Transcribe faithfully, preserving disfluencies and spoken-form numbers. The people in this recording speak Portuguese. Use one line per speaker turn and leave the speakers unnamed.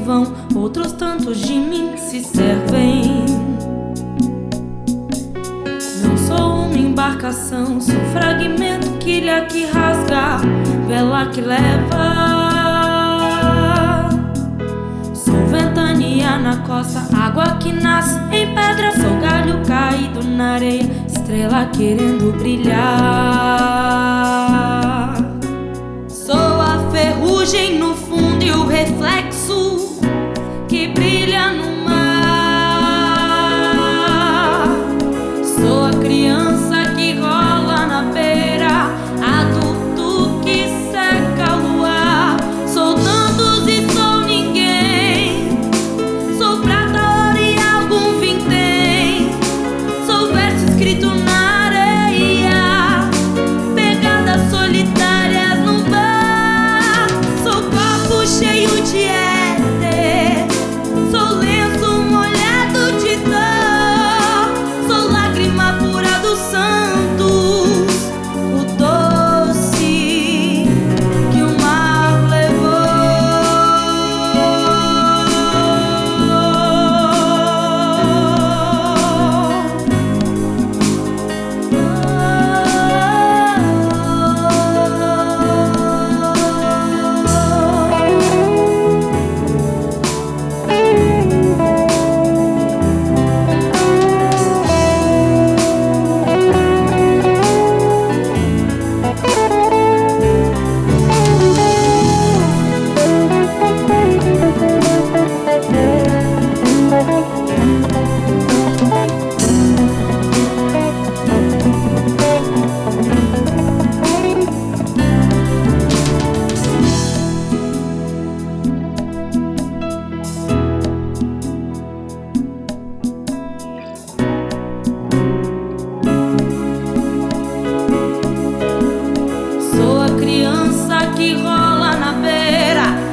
vão, outros tantos de mim se servem. Não sou uma embarcação, sou fragmento, quilha que rasga, vela que leva. Sou ventania na costa, água que nasce em pedra. Sou galho caído na areia, estrela querendo brilhar. Sou a ferrugem no fundo e o reflexo que brilha no mar. Sou a criança que rola na beira, adulto que seca o luar. Sou tantos e sou ninguém, sou prata, ouro e algum vintém. Sou verso escrito na areia, pegadas solitárias no bar. Sou copo cheio de éter, sou lenço molhado de dor. Sou lágrima pura dos santos, o doce que o mar que rola na beira,